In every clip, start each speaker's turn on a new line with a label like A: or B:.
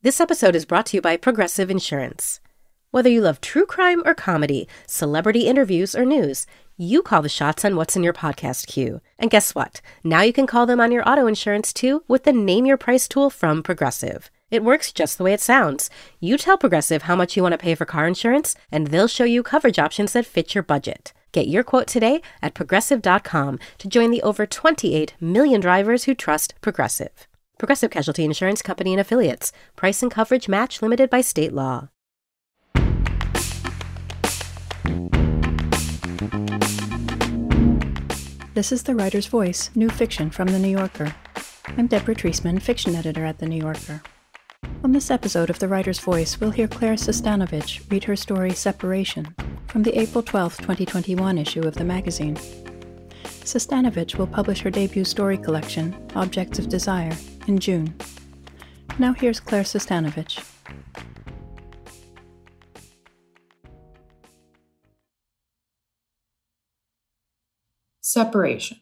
A: This episode is brought to you by Progressive Insurance. Whether you love true crime or comedy, celebrity interviews or news, you call the shots on what's in your podcast queue. And guess what? Now you can call them on your auto insurance too with the Name Your Price tool from Progressive. It works just the way it sounds. You tell Progressive how much you want to pay for car insurance, and they'll show you coverage options that fit your budget. Get your quote today at Progressive.com to join the over 28 million drivers who trust Progressive. Progressive Casualty Insurance Company and Affiliates. Price and coverage match limited by state law.
B: This is The Writer's Voice, new fiction from The New Yorker. I'm Deborah Treisman, fiction editor at The New Yorker. On this episode of The Writer's Voice, we'll hear Claire Sestanovich read her story Separation from the April 12, 2021 issue of the magazine. Sestanovich will publish her debut story collection, Objects of Desire, in June. Now here's Claire Sestanovich.
C: Separation.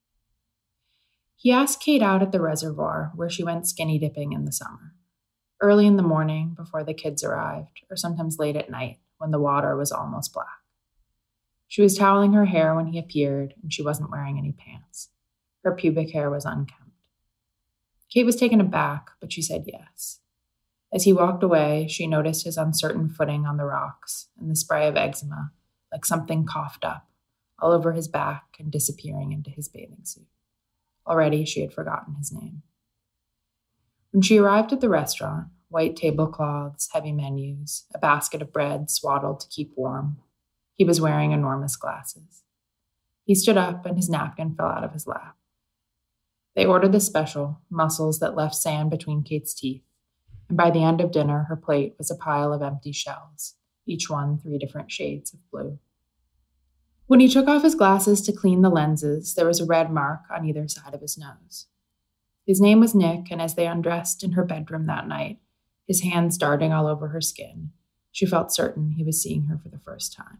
C: He asked Kate out at the reservoir where she went skinny dipping in the summer. Early in the morning before the kids arrived, or sometimes late at night when the water was almost black. She was toweling her hair when he appeared, and she wasn't wearing any pants. Her pubic hair was unkempt. Kate was taken aback, but she said yes. As he walked away, she noticed his uncertain footing on the rocks and the spray of eczema, like something coughed up, all over his back and disappearing into his bathing suit. Already she had forgotten his name. When she arrived at the restaurant, white tablecloths, heavy menus, a basket of bread swaddled to keep warm, he was wearing enormous glasses. He stood up and his napkin fell out of his lap. They ordered the special, mussels that left sand between Kate's teeth, and by the end of dinner, her plate was a pile of empty shells, each one 3 different shades of blue. When he took off his glasses to clean the lenses, there was a red mark on either side of his nose. His name was Nick, and as they undressed in her bedroom that night, his hands darting all over her skin, she felt certain he was seeing her for the first time.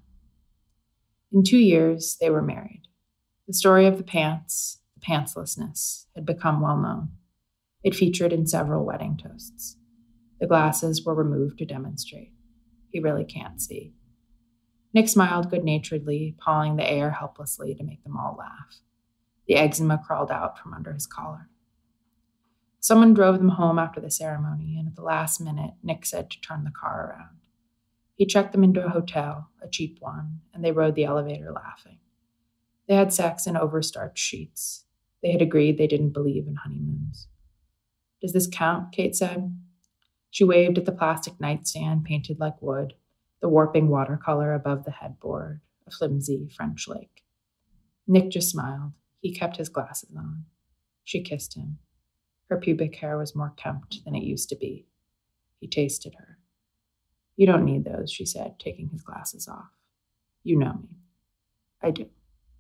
C: In 2 years, they were married. The story of the pantslessness, had become well known. It featured in several wedding toasts. The glasses were removed to demonstrate. He really can't see. Nick smiled good-naturedly, pawing the air helplessly to make them all laugh. The eczema crawled out from under his collar. Someone drove them home after the ceremony, and at the last minute, Nick said to turn the car around. He checked them into a hotel, a cheap one, and they rode the elevator laughing. They had sex in overstarched sheets. They had agreed they didn't believe in honeymoons. Does this count? Kate said. She waved at the plastic nightstand painted like wood, the warping watercolor above the headboard, a flimsy French lake. Nick just smiled. He kept his glasses on. She kissed him. Her pubic hair was more kempt than it used to be. He tasted her. You don't need those, she said, taking his glasses off. You know me. I do.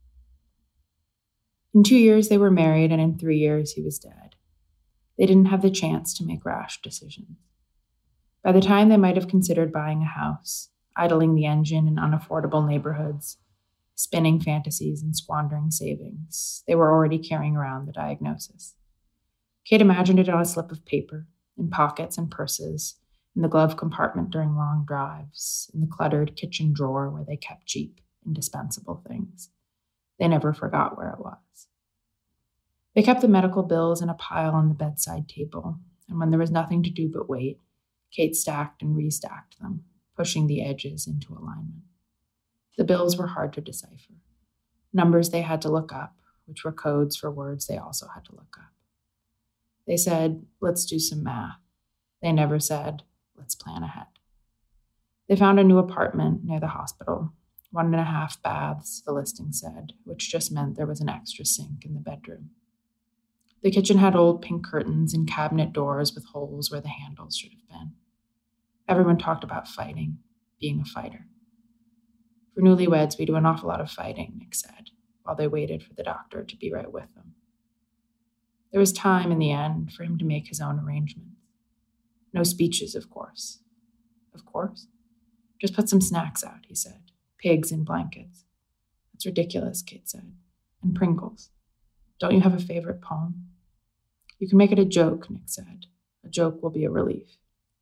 C: In 2 years, they were married, and in 3 years, he was dead. They didn't have the chance to make rash decisions. By the time they might have considered buying a house, idling the engine in unaffordable neighborhoods, spinning fantasies and squandering savings, they were already carrying around the diagnosis. Kate imagined it on a slip of paper, in pockets and purses, in the glove compartment during long drives, in the cluttered kitchen drawer where they kept cheap, indispensable things. They never forgot where it was. They kept the medical bills in a pile on the bedside table, and when there was nothing to do but wait, Kate stacked and restacked them, pushing the edges into alignment. The bills were hard to decipher. Numbers they had to look up, which were codes for words they also had to look up. They said, let's do some math. They never said, let's plan ahead. They found a new apartment near the hospital, 1.5 baths, the listing said, which just meant there was an extra sink in the bedroom. The kitchen had old pink curtains and cabinet doors with holes where the handles should have been. Everyone talked about fighting, being a fighter. For newlyweds, we do an awful lot of fighting, Nick said, while they waited for the doctor to be right with them. There was time, in the end, for him to make his own arrangements. No speeches, of course. Of course? Just put some snacks out, he said. Pigs in blankets. That's ridiculous, Kate said. And Pringles. Don't you have a favorite poem? You can make it a joke, Nick said. A joke will be a relief.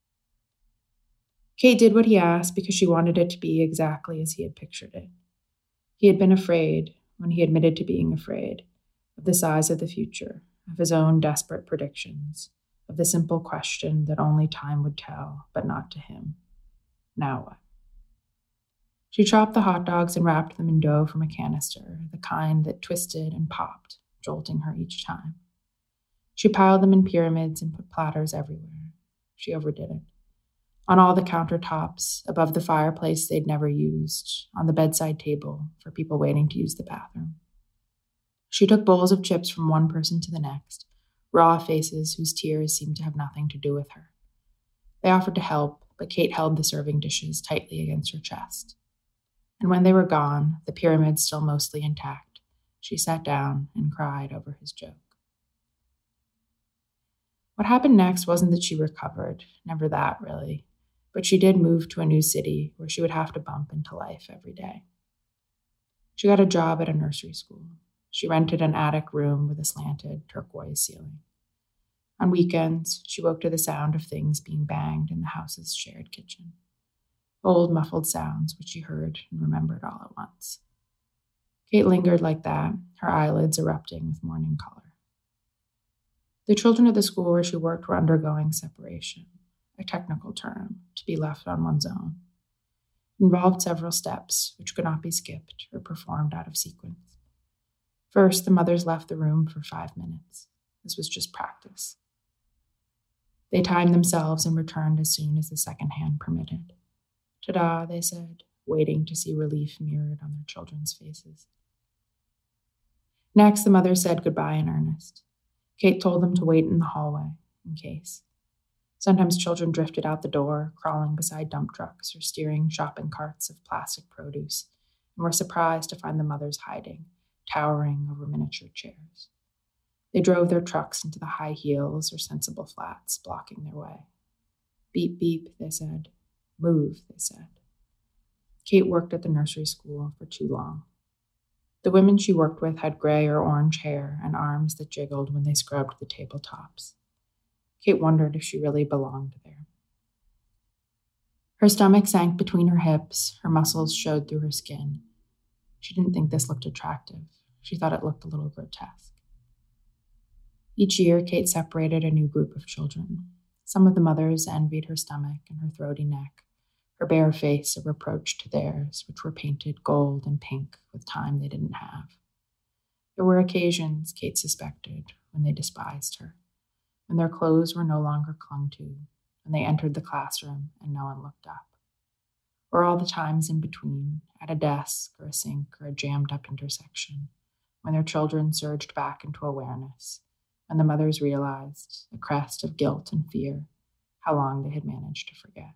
C: Kate did what he asked because she wanted it to be exactly as he had pictured it. He had been afraid, when he admitted to being afraid, of the size of the future, of his own desperate predictions, of the simple question that only time would tell, but not to him. Now what? She chopped the hot dogs and wrapped them in dough from a canister, the kind that twisted and popped, jolting her each time. She piled them in pyramids and put platters everywhere. She overdid it. On all the countertops, above the fireplace they'd never used, on the bedside table for people waiting to use the bathroom. She took bowls of chips from one person to the next, raw faces whose tears seemed to have nothing to do with her. They offered to help, but Kate held the serving dishes tightly against her chest. And when they were gone, the pyramid still mostly intact, she sat down and cried over his joke. What happened next wasn't that she recovered, never that, really. But she did move to a new city where she would have to bump into life every day. She got a job at a nursery school. She rented an attic room with a slanted turquoise ceiling. On weekends, she woke to the sound of things being banged in the house's shared kitchen. Old muffled sounds which she heard and remembered all at once. Kate lingered like that, her eyelids erupting with morning color. The children at the school where she worked were undergoing separation, a technical term, to be left on one's own. It involved several steps, which could not be skipped or performed out of sequence. First, the mothers left the room for 5 minutes. This was just practice. They timed themselves and returned as soon as the second hand permitted. Ta-da, they said, waiting to see relief mirrored on their children's faces. Next, the mothers said goodbye in earnest. Kate told them to wait in the hallway, in case. Sometimes children drifted out the door, crawling beside dump trucks or steering shopping carts of plastic produce, and were surprised to find the mothers hiding, towering over miniature chairs. They drove their trucks into the high heels or sensible flats, blocking their way. Beep, beep, they said. Move, they said. Kate worked at the nursery school for too long. The women she worked with had gray or orange hair and arms that jiggled when they scrubbed the tabletops. Kate wondered if she really belonged there. Her stomach sank between her hips, her muscles showed through her skin. She didn't think this looked attractive. She thought it looked a little grotesque. Each year, Kate separated a new group of children. Some of the mothers envied her stomach and her throaty neck, her bare face a reproach to theirs, which were painted gold and pink with time they didn't have. There were occasions, Kate suspected, when they despised her, when their clothes were no longer clung to, when they entered the classroom and no one looked up. Or all the times in between, at a desk or a sink or a jammed-up intersection, when their children surged back into awareness, when the mothers realized, a crest of guilt and fear, how long they had managed to forget.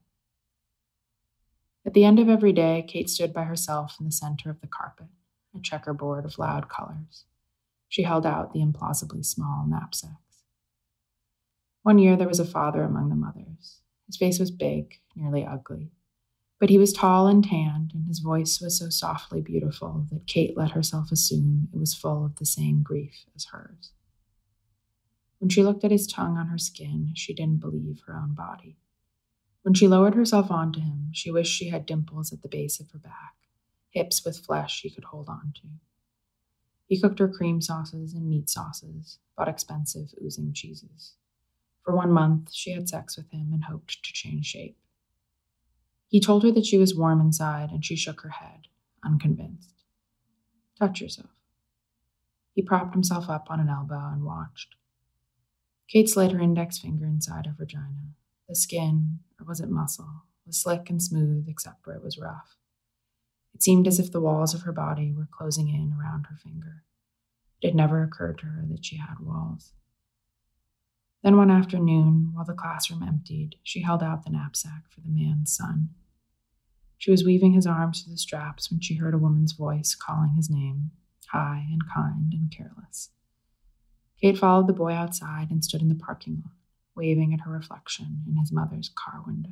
C: At the end of every day, Kate stood by herself in the center of the carpet, a checkerboard of loud colors. She held out the implausibly small knapsacks. One year there was a father among the mothers. His face was big, nearly ugly. But he was tall and tanned, and his voice was so softly beautiful that Kate let herself assume it was full of the same grief as hers. When she looked at his tongue on her skin, she didn't believe her own body. When she lowered herself onto him, she wished she had dimples at the base of her back, hips with flesh she could hold on to. He cooked her cream sauces and meat sauces, bought expensive oozing cheeses. For 1 month, she had sex with him and hoped to change shape. He told her that she was warm inside, and she shook her head, unconvinced. Touch yourself. He propped himself up on an elbow and watched. Kate slid her index finger inside her vagina. The skin, or was it muscle, was slick and smooth except where it was rough. It seemed as if the walls of her body were closing in around her finger. It had never occurred to her that she had walls. Then one afternoon, while the classroom emptied, she held out the knapsack for the man's son. She was weaving his arms through the straps when she heard a woman's voice calling his name, high and kind and careless. Kate followed the boy outside and stood in the parking lot, waving at her reflection in his mother's car window.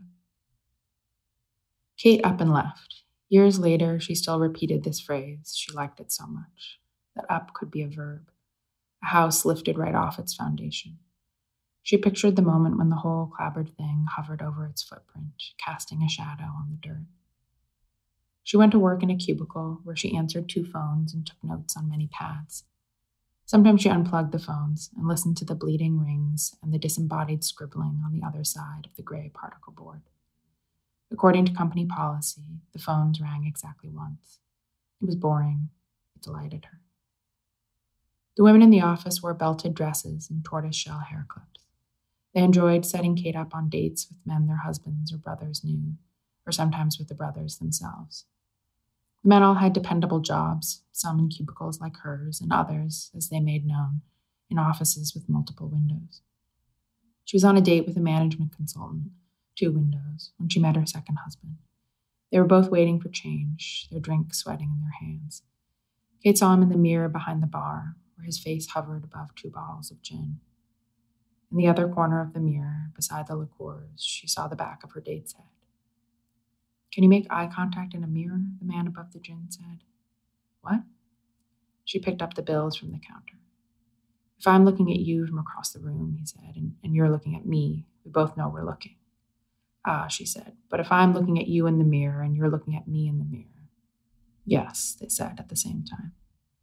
C: Kate up and left. Years later, she still repeated this phrase. She liked it so much. That up could be a verb, a house lifted right off its foundation. She pictured the moment when the whole clabbered thing hovered over its footprint, casting a shadow on the dirt. She went to work in a cubicle where she answered 2 phones and took notes on many pads. Sometimes she unplugged the phones and listened to the bleeding rings and the disembodied scribbling on the other side of the gray particle board. According to company policy, the phones rang exactly once. It was boring. It delighted her. The women in the office wore belted dresses and tortoiseshell hair clips. They enjoyed setting Kate up on dates with men their husbands or brothers knew, or sometimes with the brothers themselves. The men all had dependable jobs, some in cubicles like hers, and others, as they made known, in offices with multiple windows. She was on a date with a management consultant, 2 windows, when she met her second husband. They were both waiting for change, their drink sweating in their hands. Kate saw him in the mirror behind the bar, where his face hovered above 2 bottles of gin. In the other corner of the mirror, beside the liqueurs, she saw the back of her date's head. "Can you make eye contact in a mirror?" the man above the gin said. "What?" She picked up the bills from the counter. "If I'm looking at you from across the room," he said, and you're looking at me, we both know we're looking. "Ah," she said, "but if I'm looking at you in the mirror and you're looking at me in the mirror." "Yes," they said at the same time.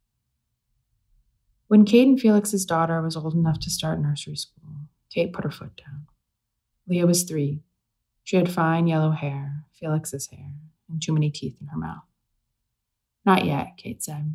C: When Kate and Felix's daughter was old enough to start nursery school, Kate put her foot down. Leah was 3. She had fine yellow hair, Felix's hair, and too many teeth in her mouth. "Not yet," Kate said.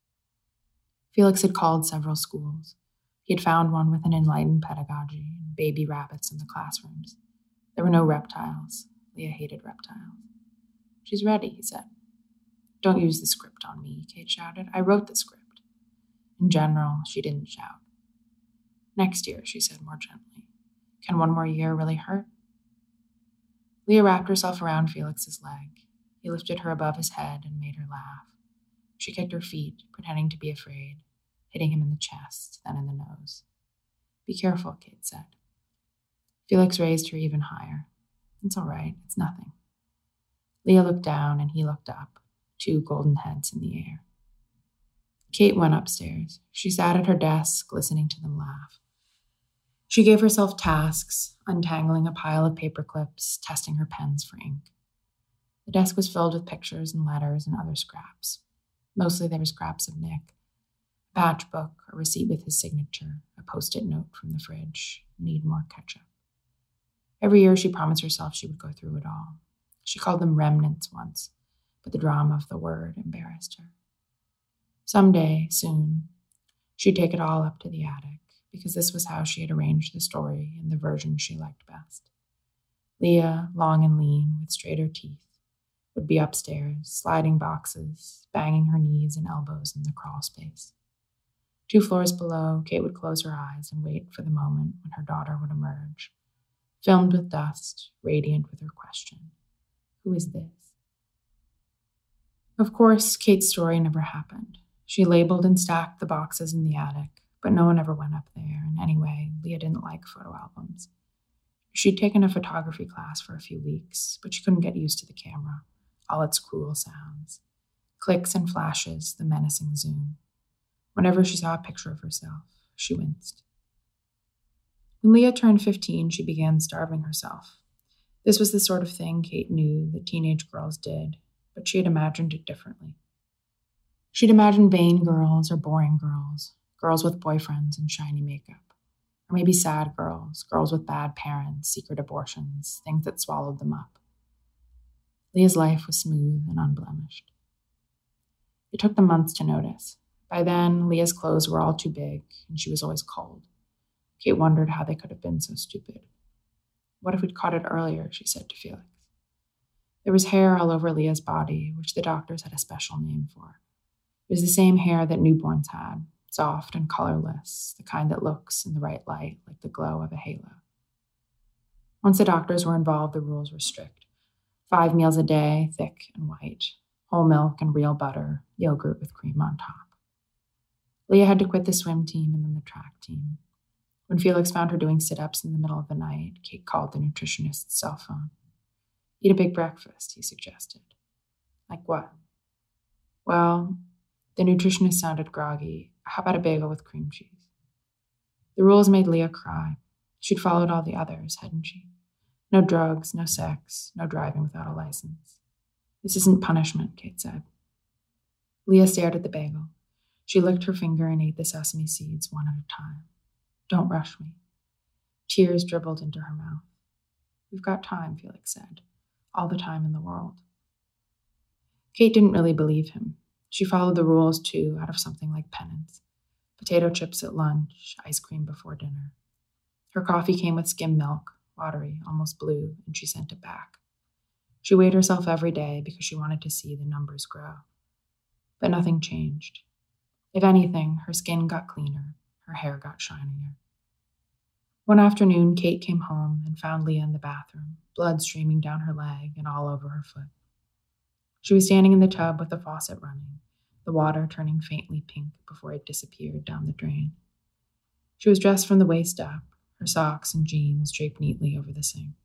C: Felix had called several schools. He had found one with an enlightened pedagogy and baby rabbits in the classrooms. There were no reptiles. Leah hated reptiles. "She's ready," he said. "Don't use the script on me," Kate shouted. "I wrote the script." In general, she didn't shout. "Next year," she said more gently. "Can 1 more year really hurt?" Leah wrapped herself around Felix's leg. He lifted her above his head and made her laugh. She kicked her feet, pretending to be afraid, hitting him in the chest, then in the nose. "Be careful," Kate said. Felix raised her even higher. "It's all right. It's nothing." Leah looked down and he looked up, 2 golden heads in the air. Kate went upstairs. She sat at her desk, listening to them laugh. She gave herself tasks, untangling a pile of paper clips, testing her pens for ink. The desk was filled with pictures and letters and other scraps. Mostly they were scraps of Nick. A patch book, a receipt with his signature, a post-it note from the fridge, "Need more ketchup." Every year she promised herself she would go through it all. She called them remnants once, but the drama of the word embarrassed her. Someday, soon, she'd take it all up to the attic, because this was how she had arranged the story in the version she liked best. Leah, long and lean, with straighter teeth, would be upstairs, sliding boxes, banging her knees and elbows in the crawl space. 2 floors below, Kate would close her eyes and wait for the moment when her daughter would emerge, filmed with dust, radiant with her question. "Who is this?" Of course, Kate's story never happened. She labeled and stacked the boxes in the attic, but no one ever went up there, and anyway, Leah didn't like photo albums. She'd taken a photography class for a few weeks, but she couldn't get used to the camera, all its cruel sounds. Clicks and flashes, the menacing zoom. Whenever she saw a picture of herself, she winced. When Leah turned 15, she began starving herself. This was the sort of thing Kate knew that teenage girls did, but she had imagined it differently. She'd imagined vain girls or boring girls, girls with boyfriends and shiny makeup, or maybe sad girls, girls with bad parents, secret abortions, things that swallowed them up. Leah's life was smooth and unblemished. It took them months to notice. By then, Leah's clothes were all too big, and she was always cold. Kate wondered how they could have been so stupid. "What if we'd caught it earlier?" she said to Felix. There was hair all over Leah's body, which the doctors had a special name for. It was the same hair that newborns had, soft and colorless, the kind that looks in the right light like the glow of a halo. Once the doctors were involved, the rules were strict. 5 meals a day, thick and white, whole milk and real butter, yogurt with cream on top. Leah had to quit the swim team and then the track team. When Felix found her doing sit-ups in the middle of the night, Kate called the nutritionist's cell phone. "Eat a big breakfast," he suggested. "Like what?" "Well," the nutritionist sounded groggy. "How about a bagel with cream cheese?" The rules made Leah cry. She'd followed all the others, hadn't she? No drugs, no sex, no driving without a license. This isn't punishment, Kate said. Leah stared at the bagel. She licked her finger and ate the sesame seeds one at a time. Don't rush me. Tears dribbled into her mouth. We've got time, Felix said. All the time in the world. Kate didn't really believe him. She followed the rules, too, out of something like penance. Potato chips at lunch, ice cream before dinner. Her coffee came with skim milk, watery, almost blue, and she sent it back. She weighed herself every day because she wanted to see the numbers grow. But nothing changed. If anything, her skin got cleaner, her hair got shinier. One afternoon, Kate came home and found Leah in the bathroom, blood streaming down her leg and all over her foot. She was standing in the tub with the faucet running, the water turning faintly pink before it disappeared down the drain. She was dressed from the waist up, her socks and jeans draped neatly over the sink.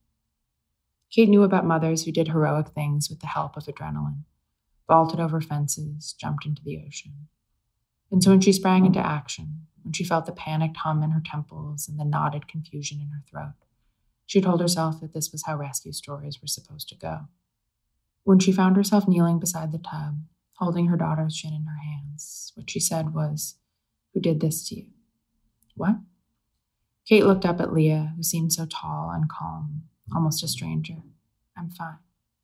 C: Kate knew about mothers who did heroic things with the help of adrenaline, vaulted over fences, jumped into the ocean. And so when she sprang into action, when she felt the panicked hum in her temples and the knotted confusion in her throat, she told herself that this was how rescue stories were supposed to go. When she found herself kneeling beside the tub, holding her daughter's chin in her hands, what she said was, "Who did this to you?" "What?" Kate looked up at Leah, who seemed so tall and calm, almost a stranger. "I'm fine."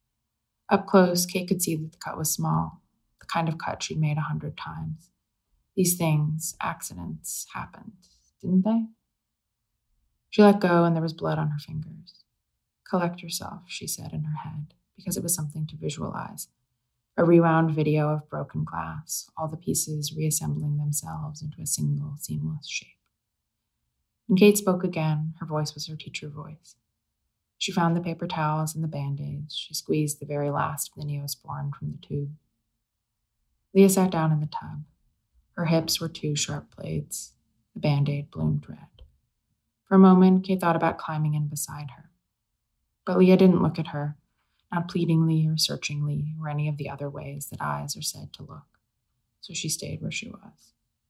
C: Up close, Kate could see that the cut was small, the kind of cut she'd made 100 times. These things, accidents, happened, didn't they? She let go and there was blood on her fingers. "Collect yourself," she said in her head, because it was something to visualize. A rewound video of broken glass, all the pieces reassembling themselves into a single, seamless shape. When Kate spoke again, her voice was her teacher voice. She found the paper towels and the Band-Aids. She squeezed the very last of the Neosporin from the tube. Leah sat down in the tub. Her hips were 2 sharp blades. The Band-Aid bloomed red. For a moment, Kate thought about climbing in beside her. But Leah didn't look at her, not pleadingly or searchingly or any of the other ways that eyes are said to look. So she stayed where she was.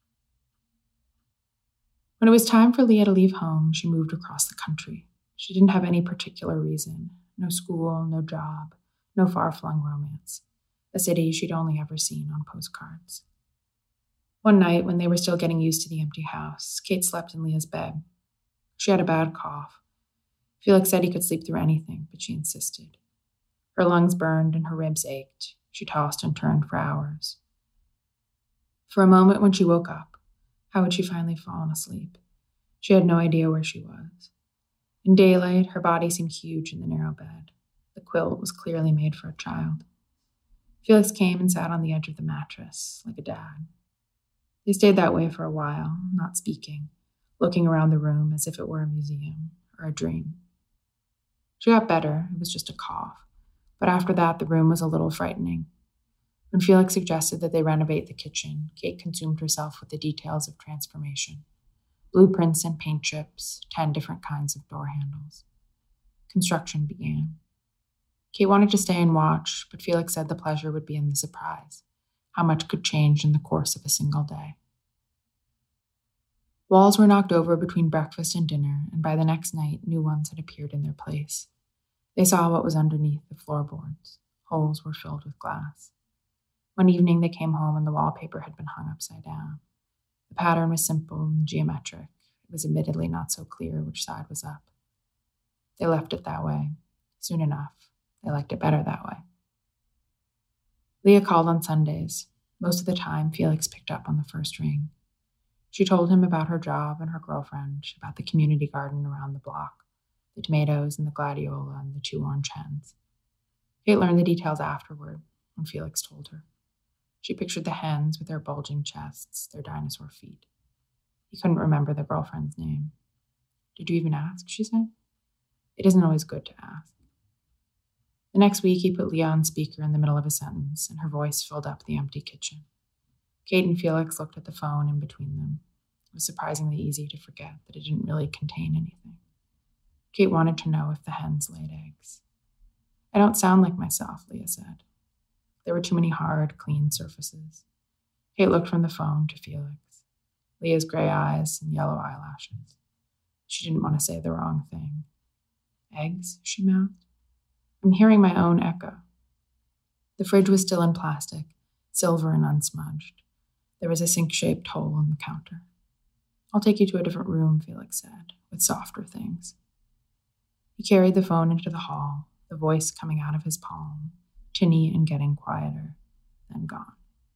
C: When it was time for Leah to leave home, she moved across the country. She didn't have any particular reason. No school, no job, no far-flung romance. A city she'd only ever seen on postcards. One night, when they were still getting used to the empty house, Kate slept in Leah's bed. She had a bad cough. Felix said he could sleep through anything, but she insisted. Her lungs burned and her ribs ached. She tossed and turned for hours. For a moment when she woke up, how had she finally fallen asleep? She had no idea where she was. In daylight, her body seemed huge in the narrow bed. The quilt was clearly made for a child. Felix came and sat on the edge of the mattress, like a dad. They stayed that way for a while, not speaking, looking around the room as if it were a museum or a dream. She got better. It was just a cough. But after that, the room was a little frightening. When Felix suggested that they renovate the kitchen, Kate consumed herself with the details of transformation. Blueprints and paint chips, 10 different kinds of door handles. Construction began. Kate wanted to stay and watch, but Felix said the pleasure would be in the surprise. How much could change in the course of a single day. Walls were knocked over between breakfast and dinner, and by the next night, new ones had appeared in their place. They saw what was underneath the floorboards. Holes were filled with glass. One evening, they came home and the wallpaper had been hung upside down. The pattern was simple and geometric. It was admittedly not so clear which side was up. They left it that way. Soon enough, they liked it better that way. Leah called on Sundays. Most of the time, Felix picked up on the first ring. She told him about her job and her girlfriend, about the community garden around the block, the tomatoes and the gladiola and the 2 orange hens. Kate learned the details afterward, when Felix told her. She pictured the hens with their bulging chests, their dinosaur feet. He couldn't remember the girlfriend's name. "Did you even ask?" she said. It isn't always good to ask. The next week, he put Leah on speaker in the middle of a sentence, and her voice filled up the empty kitchen. Kate and Felix looked at the phone in between them. It was surprisingly easy to forget that it didn't really contain anything. Kate wanted to know if the hens laid eggs. "I don't sound like myself," Leah said. There were too many hard, clean surfaces. Kate looked from the phone to Felix. Leah's gray eyes and yellow eyelashes. She didn't want to say the wrong thing. Eggs, she mouthed. I'm hearing my own echo. The fridge was still in plastic, silver and unsmudged. There was a sink-shaped hole in the counter. I'll take you to a different room, Felix said, with softer things. He carried the phone into the hall, the voice coming out of his palm, tinny and getting quieter, then gone.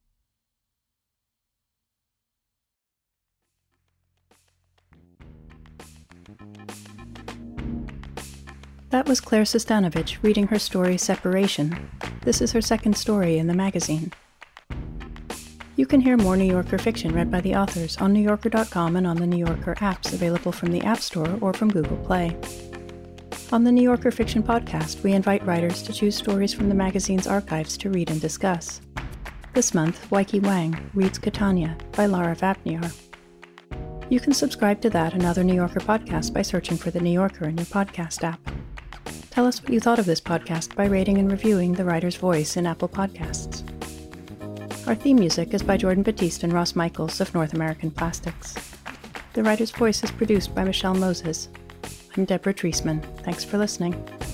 B: That was Claire Sestanovich reading her story Separation. This is her second story in the magazine. You can hear more New Yorker fiction read by the authors on NewYorker.com and on the New Yorker apps available from the App Store or from Google Play. On the New Yorker Fiction Podcast, we invite writers to choose stories from the magazine's archives to read and discuss. This month, Weike Wang reads Catania by Lara Vapniar. You can subscribe to that and other New Yorker podcasts by searching for The New Yorker in your podcast app. Tell us what you thought of this podcast by rating and reviewing The Writer's Voice in Apple Podcasts. Our theme music is by Jordan Batiste and Ross Michaels of North American Plastics. The Writer's Voice is produced by Michelle Moses. I'm Deborah Treisman. Thanks for listening.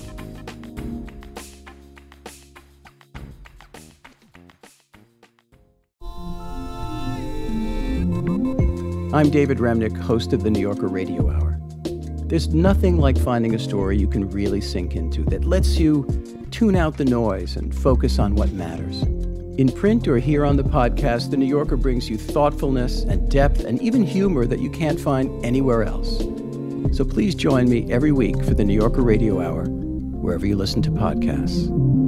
D: I'm David Remnick, host of the New Yorker Radio Hour. There's nothing like finding a story you can really sink into that lets you tune out the noise and focus on what matters. In print or here on the podcast, The New Yorker brings you thoughtfulness and depth and even humor that you can't find anywhere else. So please join me every week for the New Yorker Radio Hour, wherever you listen to podcasts.